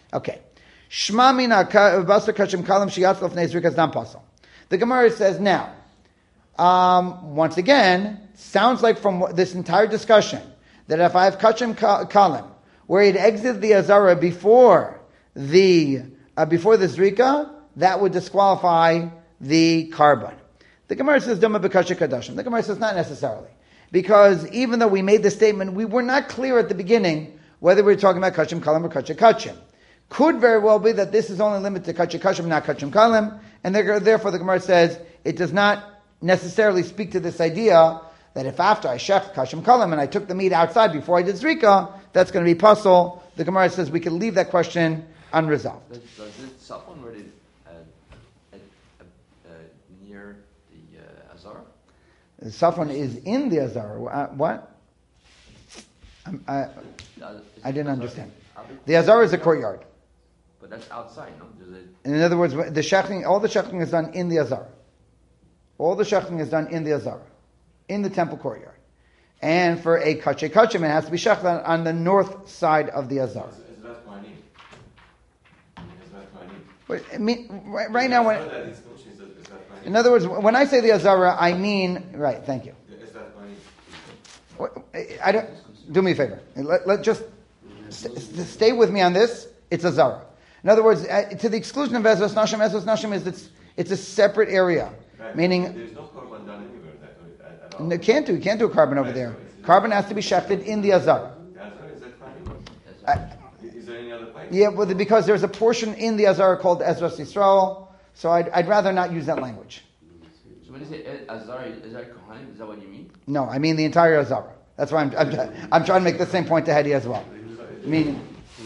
Okay. Shma mina basar kachim kalim shiyatz lefnei zrikas dam pasal. The Gemara says now, once again, sounds like from this entire discussion that if I have kachim kalim where it exited the azara before the zrika, that would disqualify the carbon. The Gemara says dama b'kasha kadashim. The Gemara says not necessarily, because even though we made the statement, we were not clear at the beginning whether we were talking about kachim kalim or kachim kachim. Could very well be that this is only limited to kachim kachim, not kachim kalim, and therefore the Gemara says it does not necessarily speak to this idea that if after I shech kachim kalim and I took the meat outside before I did zrika, that's going to be pasul. The Gemara says we can leave that question unresolved. Does it someone really near the azara? The Safran is in the Azara. What? I didn't understand. The Azara is a courtyard. But that's outside, no? In other words, the shechting, all the shechting is done in the Azara. All the shechting is done in the Azara, in the temple courtyard. And for a kachem kachem, it has to be shechted on the north side of the Azara. Right now, in other words, when I say the Azara, I mean, right, thank you. I don't, do me a favor. Let just stay with me on this. It's Azara. In other words, to the exclusion of Ezras Nashim is it's a separate area. Right. Meaning, there's no carbon done anywhere at all. You can't do a carbon over there. Carbon has to be shechted in the Azara. Is that fine? Is there any other place? Yeah, well, because there's a portion in the Azara called Ezras Yisrael, so I'd rather not use that language. So when you say Azara, is that Kohanim? Is that what you mean? No, I mean the entire Azara. That's why I'm trying to make the same point to Hedi as well. Meaning,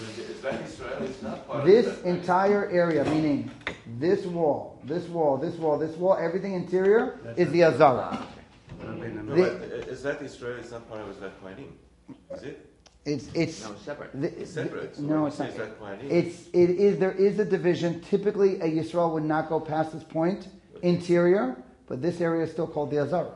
this entire area, meaning this wall, everything interior is the Azara. Is that Israel? It's not part of Ezrat Kohanim, is it? It's no, separate. It's separate. No, it's not. There is a division. Typically, a Yisrael would not go past this point, interior, but this area is still called the Azara.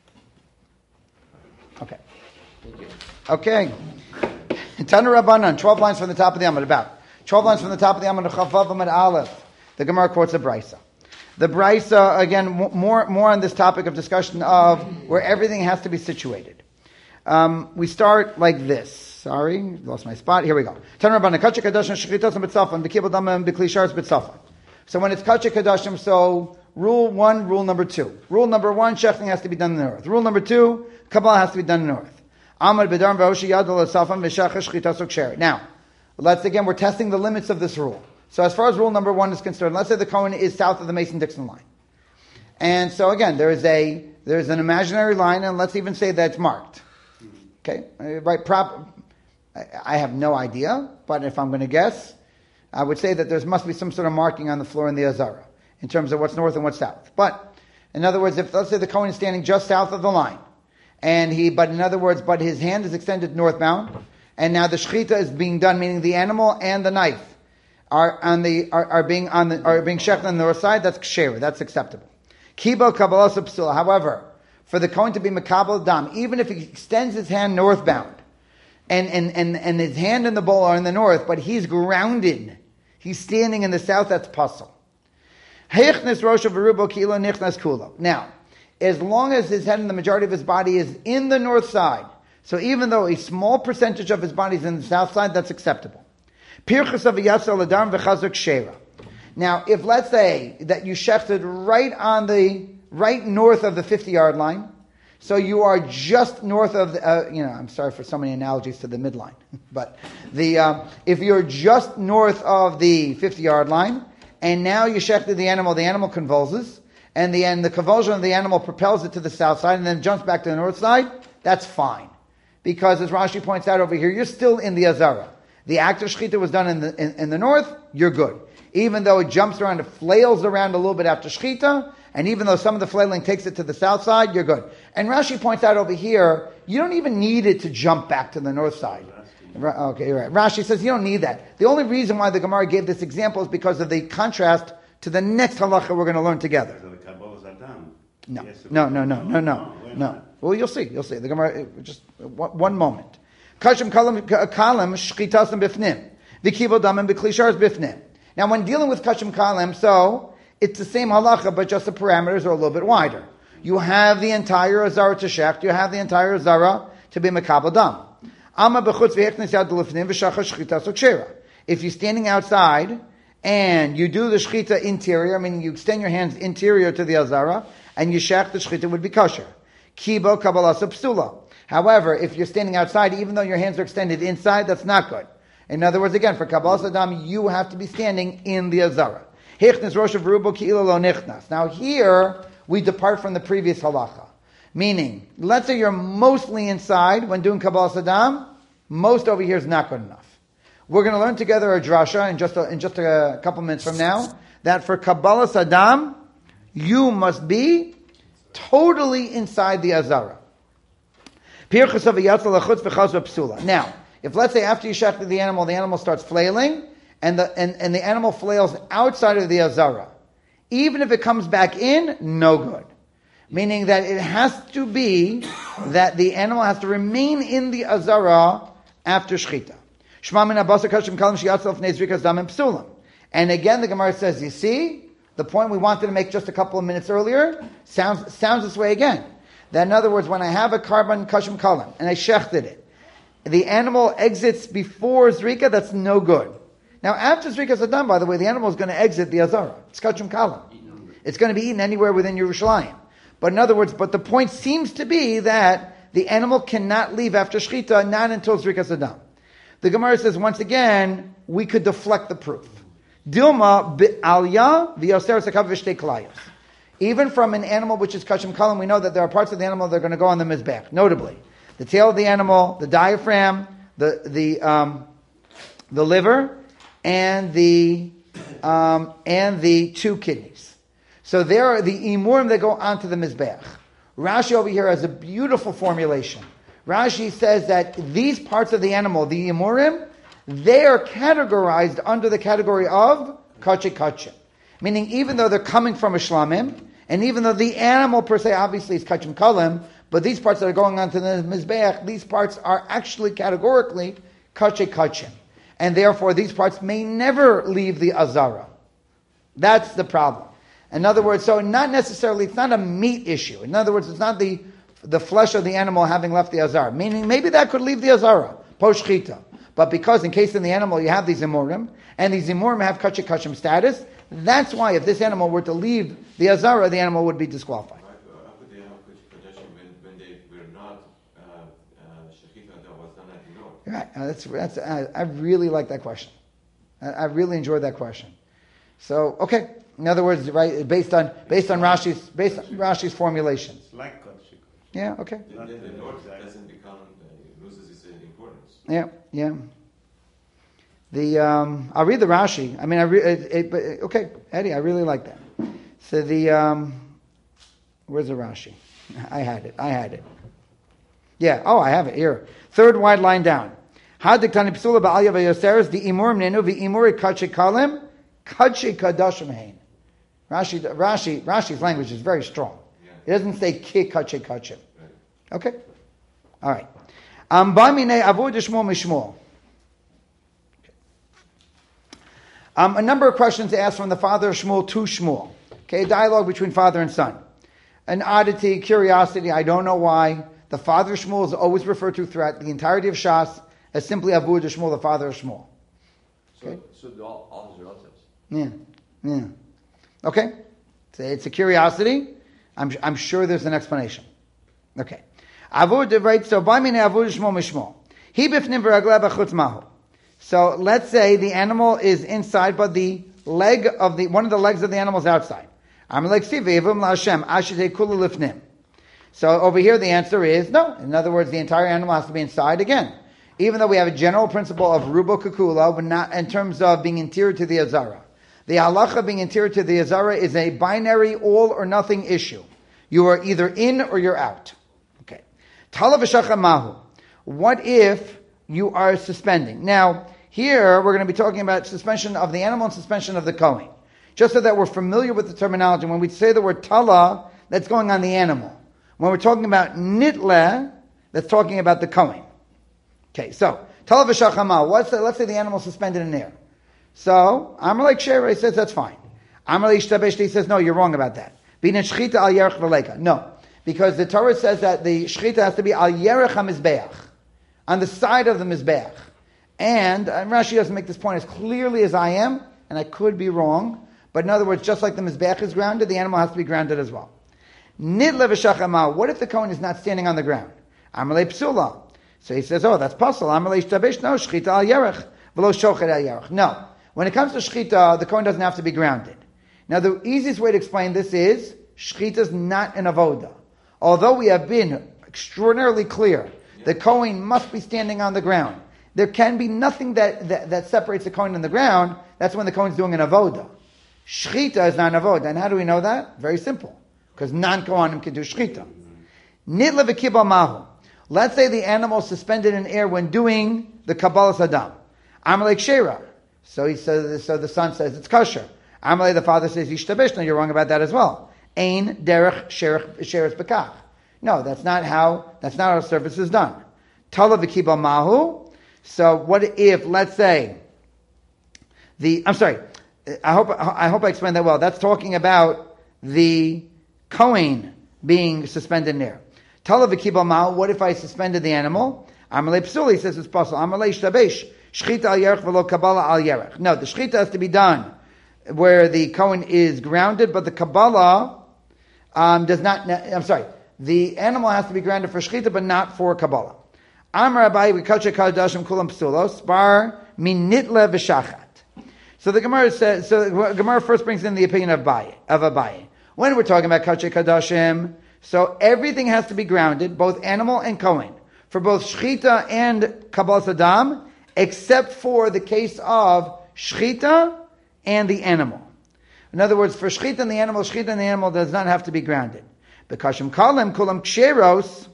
Okay. Thank you. Okay. Tana Rabbanan, 12 lines from the top of the Amud, about 12 lines from the top of the Amud, Chavav Amud Aleph. The Gemara quotes a Brisa. The Brisa, again, more on this topic of discussion of where everything has to be situated. We start like this. Sorry, lost my spot. Here we go. Tana Rabbanan, Kachik Kadashim, Shechritos B'tzafan, B'kibel Damim, B'kli Shars B'tzafan. So when it's Kachik Kadashim, so rule 1, rule number 2. Rule number 1, shechting has to be done in the north. Rule number 2, Kabbalah has to be done in the north. Now, let's again, we're testing the limits of this rule. So as far as rule number 1 is concerned, let's say the Kohen is south of the Mason-Dixon line. And so again, there's an imaginary line, and let's even say that it's marked. Okay? Right, I have no idea, but if I'm going to guess, I would say that there must be some sort of marking on the floor in the Azara, in terms of what's north and what's south. But, in other words, if let's say the Kohen is standing just south of the line, but his hand is extended northbound, and now the shechita is being done, meaning the animal and the knife are being shechted on the north side. That's ksheira, that's acceptable. Kibo kabbalah psula. However, for the Kohen to be makabel dam, even if he extends his hand northbound, and his hand and the bowl are in the north, but he's grounded, he's standing in the south, that's pasul. Heichnis rosha v'rubo kilo nichnas kulo. Now, as long as his head and the majority of his body is in the north side, so even though a small percentage of his body is in the south side, that's acceptable. Now, if let's say that you shechted right north of the 50-yard line, so you are just north of I'm sorry for so many analogies to the midline, but if you're just north of the 50-yard line, and now you shechted the animal convulses, and the convulsion of the animal propels it to the south side and then jumps back to the north side, that's fine. Because as Rashi points out over here, you're still in the Azara. The act of Shechita was done in the north, you're good. Even though it jumps around, it flails around a little bit after Shechita, and even though some of the flailing takes it to the south side, you're good. And Rashi points out over here, you don't even need it to jump back to the north side. Okay, right. Rashi says you don't need that. The only reason why the Gemara gave this example is because of the contrast to the next halacha we're going to learn together. No. Well, you'll see. The Gemara, just one moment. Kachim kalam shchitasim bifnim. V'kibel damim b'klishar bifnim. Now, when dealing with kashim kalem, so it's the same halacha, but just the parameters are a little bit wider. You have the entire azara to shecht. You have the entire azara to be mekabel dam. Ama b'chutz v'hechnes yad l'fnim v'shachar shchita sokshera. If you're standing outside and you do the shchita interior, meaning you extend your hands interior to the azara, and you shecht, the shchita would be kosher. Kibo kabbalasa psula. However, if you're standing outside, even though your hands are extended inside, that's not good. In other words, again, for kabbalas adam, you have to be standing in the azara. Hichnas rosh v'rubo ki'ila lo nichnas. Now here, we depart from the previous halacha. Meaning, let's say you're mostly inside when doing kabbalas adam, most over here is not good enough. We're going to learn together a drasha in just a couple minutes from now, that for kabbalas adam, you must be totally inside the azara. Now, if let's say after you shechted the animal starts flailing, and the animal flails outside of the azara, even if it comes back in, no good. Meaning that it has to be that the animal has to remain in the azara after shechita. And again, the Gemara says, you see, the point we wanted to make just a couple of minutes earlier sounds this way again. That in other words, when I have a carbon kashim kalam and I shechted it, the animal exits before zrika, that's no good. Now after zrikas are done, by the way, the animal is going to exit the azara. It's kashim kalam. It's going to be eaten anywhere within Yerushalayim. But in other words, the point seems to be that the animal cannot leave after shechita, not until zrikas are done. The Gemara says, once again, we could deflect the proof. Dilma alya v'yoser sakav v'shtei klayos. Even from an animal which is kashim kalam, we know that there are parts of the animal that are going to go on the mizbech. Notably, the tail of the animal, the diaphragm, the liver, and the two kidneys. So there are the imurim that go onto the mizbech. Rashi over here has a beautiful formulation. Rashi says that these parts of the animal, the imurim, they are categorized under the category of kache kache. Meaning even though they're coming from a shlamim, and even though the animal per se obviously is kachim kalim, but these parts that are going on to the mizbeach, these parts are actually categorically kache kachim. And therefore these parts may never leave the azara. That's the problem. In other words, so not necessarily, it's not a meat issue. In other words, it's not the flesh of the animal having left the azara. Meaning maybe that could leave the azara, poshchita. But because in case in the animal you have these imurim, and these imurim have kache kachim status, that's why if this animal were to leave the azara, the animal would be disqualified. How could they have protection when they were not shechita that was done at the Lord? Right. I really like that question. I really enjoyed that question. So, okay. In other words, right, based on Rashi's formulations. It's like kosher. Yeah. Okay. The Lord doesn't become loses its importance. Yeah. I'll read the Rashi. I mean, okay, Eddie, I really like that. So where's the Rashi? I had it. Yeah, I have it here. Third wide line down. Hadiktani psula ba'alya v'yoseres the imurim nenu v'imuri kache kalim kache kadashim hein. Rashi's language is very strong. It doesn't say ki kache kachim. Okay, all right. Ba'minei avud shmuel mishmuel. A number of questions asked from the father of Shmuel to Shmuel. Okay, a dialogue between father and son. An oddity, curiosity, I don't know why. The father of Shmuel is always referred to throughout the entirety of Shas as simply Avud Shmuel, the father of Shmuel. Okay? So all his relatives. Yeah. Okay, so it's a curiosity. I'm sure there's an explanation. Okay. Avud, right, so Ba'mine Avud Shmuel Mishmuel. He bifnim v'ragla b'chutz mahu. So let's say the animal is inside, but the leg of one of the legs of the animal is outside. So over here the answer is no. In other words, the entire animal has to be inside again. Even though we have a general principle of rubo kukula, but not in terms of being interior to the azara. The halacha being interior to the azara is a binary all or nothing issue. You are either in or you're out. Okay. Talav v'shacha mahu. What if you are suspending? Now, here we're going to be talking about suspension of the animal and suspension of the kohen. Just so that we're familiar with the terminology. When we say the word tala, that's going on the animal. When we're talking about nitle, that's talking about the kohen. Okay, so Talav v'shachama. Let's say the animal suspended in air. So Amar like Shera, he says that's fine. Amar like Ishtabesh, he says no, you're wrong about that. Bina shchita al yerech v'leika. No, because the Torah says that the shchita has to be al yerech hamizbeach, on the side of the mizbeach. And Rashi doesn't make this point as clearly as I am, and I could be wrong. But in other words, just like the mizbeach is grounded, the animal has to be grounded as well. Nidle v'shachama. What if the kohen is not standing on the ground? Amar le psula. So he says, oh, that's possible. Amar le ishtabesh. No, shchita al yerech v'lo shochet al yerech. No. When it comes to shchita, the kohen doesn't have to be grounded. Now, the easiest way to explain this is, shchita is not an avoda. Although we have been extraordinarily clear, the kohen must be standing on the ground. There can be nothing that separates the kohen and the ground. That's when the kohen's doing an avoda. Shchita is not an avoda. And how do we know that? Very simple. Because non-kohanim can do shchita. Nitla v'kibal mahu. Let's say the animal is suspended in air when doing the kabbalas adam. Amalek shera. So the son says it's kosher. Amalei, the father says yishtabesh. No, you're wrong about that as well. Ein derech sheres bekach. No, that's not how service is done. Tala v'kibal mahu. So what if, let's say, I hope I explained that well. That's talking about the kohen being suspended in air. Tala v'kibal mahu. What if I suspended the animal? Amalei psuli says it's possible. Amalei shtabesh. Shchita al yerech v'lo kabbalah al yerech. No, the shchita has to be done where the kohen is grounded, but the kabbalah does not. The animal has to be grounded for shchita, but not for kabbalah. Amar Abaye v'kacha kadashim kulam psulos bar min nitle v'shachat. So the Gemara says. So the Gemara first brings in the opinion of Abaye. When we're talking about kacha kadashim, so everything has to be grounded, both animal and kohen, for both shchita and kabbalas adam, except for the case of shchita and the animal. In other words, for shchita and the animal does not have to be grounded. Bekashim kalim kulam ksheros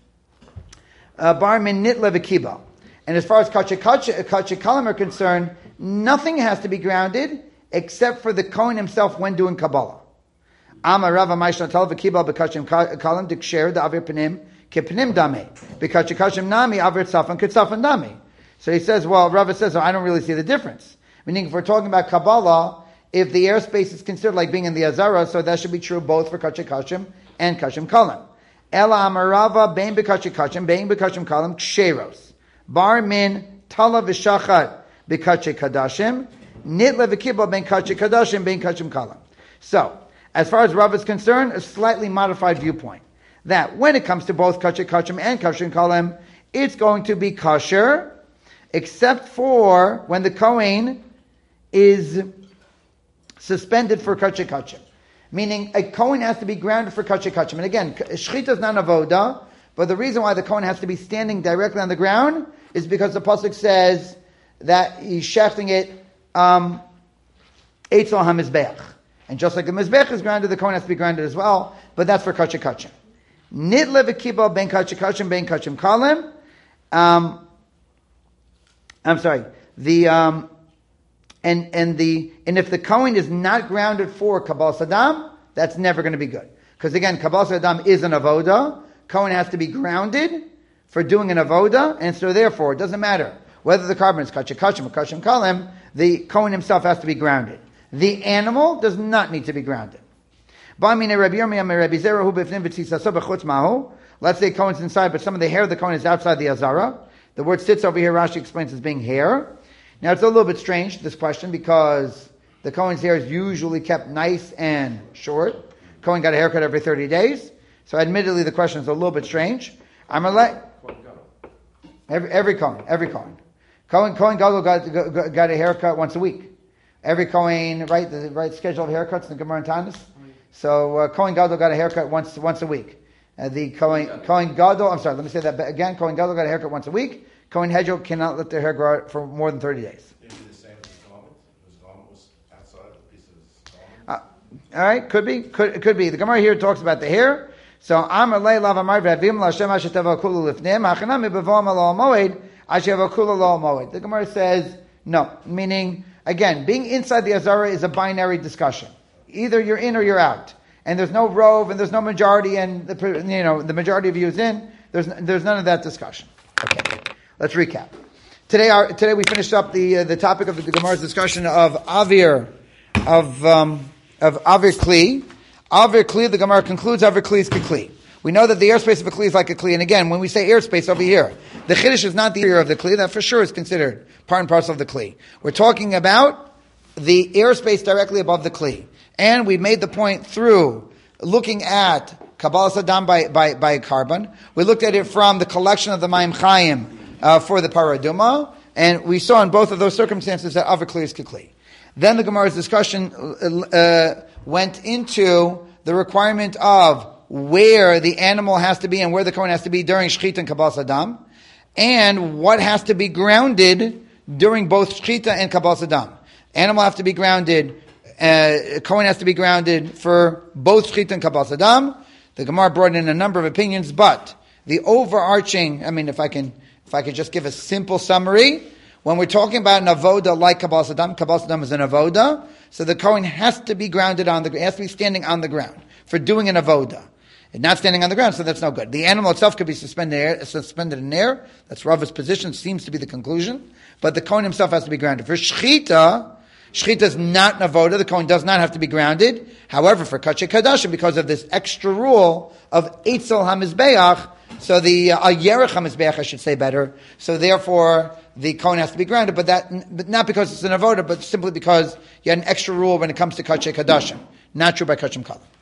bar min nitla v'kiba. And as far as kacha kalim are concerned, nothing has to be grounded except for the kohen himself when doing kabbalah. Amar Rav Amaishna Tal v'kiba bekashim kalim diksher da'avir panim kepnim dame bekashim kashim nami avir tzafan ketzafan dame. So he says, well, Rava says, I don't really see the difference. Meaning, if we're talking about Kabbalah, if the airspace is considered like being in the Azara, so that should be true both for Kachim Kachim and Kachim Kalim. Ela Amarava, Bein Bekachim Kachim, Bein Bekachim Kalim, Ksheros. Bar Min, Tala V'Shachat, Bekachim Kadashim, Nitla V'Kibba, Bein Kachim Kadashim, Bein Kachim Kalim. So, as far as Rava is concerned, a slightly modified viewpoint. That when it comes to both Kachim Kachim and Kachim Kalim, it's going to be kosher, except for when the kohen is suspended for kachim kachim. Meaning, a kohen has to be grounded for kachim kachim. And again, shchita is not avoda, but the reason why the kohen has to be standing directly on the ground is because the pasuk says that he's shechting it eitzel hamizbeach. And just like the mizbeach is grounded, the kohen has to be grounded as well, but that's for kachim kachim. Nitla v'kiba ben kachim kachim ben kachim kalim. I'm sorry. And if the kohen is not grounded for kabbalas adam, that's never going to be good. Because again, kabbalas adam is an avoda. Kohen has to be grounded for doing an avoda, and so therefore it doesn't matter whether the carbon is kachim kachim or kachim kalim. The kohen himself has to be grounded. The animal does not need to be grounded. Let's say kohen's inside, but some of the hair of the kohen is outside the azara. The word sits over here, Rashi explains as being hair. Now it's a little bit strange, this question, because the kohen's hair is usually kept nice and short. Kohen got a haircut every 30 days. So admittedly the question is a little bit strange. I'm going to let every Kohen. Kohen Gadol got a haircut once a week. Every Kohen, right, the right schedule of haircuts in the Gemara and Tanis. So Kohen Gadol got a haircut once a week. The Kohen Gadol, I'm sorry, let me say that again. Kohen Gadol got a haircut once a week. Kohen Hedgehog cannot let their hair grow out for more than 30 days. Maybe the same as his garment. His garment was outside the piece of his garment. All right, could be. The Gemara here talks about the hair. So Amar Lei Lav Amar V'Avim L'Hashem Asher Tavakulu Lifnim Hachanami B'Vom Al Moed Asher Tavakulu Lo Moed. The Gemara says no, meaning again, being inside the Azara is a binary discussion. Either you're in or you're out. And there's no rove, and there's no majority, and the majority of you is in. There's none of that discussion. Okay, let's recap. Today we finished up the topic of the Gemara's discussion of Avir, of Avir Kli. Avir Kli, the Gemara concludes Avir Kli is Kli. We know that the airspace of a Kli is like a Kli. And again, when we say airspace over here, the Chiddush is not the area of the Kli. That for sure is considered part and parcel of the Kli. We're talking about the airspace directly above the Kli. And we made the point through looking at Kabbalas Adam by carbon. We looked at it from the collection of the Mayim Chaim for the Paraduma. And we saw in both of those circumstances that Avir Kli is Kli. Then the Gemara's discussion went into the requirement of where the animal has to be and where the Kohen has to be during Shechita and Kabbalas Adam, and what has to be grounded during both Shechita and Kabbalas Adam. Animal have to be grounded, Kohen has to be grounded for both Shechita and Kabbalas Adam. The Gemara brought in a number of opinions, but the overarching, if I could just give a simple summary, when we're talking about an avoda like Kabbalas Adam is an avoda, so the Kohen has to be grounded has to be standing on the ground for doing an avoda. And not standing on the ground, so that's no good. The animal itself could be suspended in air. That's Rava's position, seems to be the conclusion. But the Kohen himself has to be grounded. For Shechita is not an avoda. The Kohen does not have to be grounded. However, for Kachei Kadashim, because of this extra rule of Eitzel HaMizbeach, so the Yerech HaMizbeach, I should say better. So therefore, the Kohen has to be grounded, but not because it's an avoda, but simply because you had an extra rule when it comes to Kachei Kadashim. Not true by Kachim Kala.